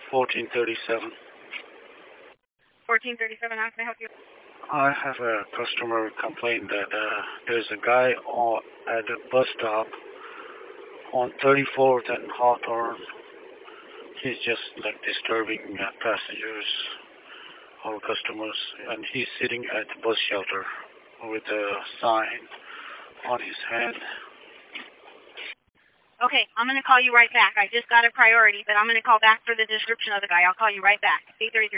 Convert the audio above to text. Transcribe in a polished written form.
1437. 1437, how can I help you? I have a customer complaint that there's a guy at the bus stop on 34th and Hawthorne. He's just like disturbing passengers or customers, and he's sitting at the bus shelter with a sign on his hand. Okay, I'm going to call you right back. I just got a priority, but I'm going to call back for the description of the guy. I'll call you right back. 833.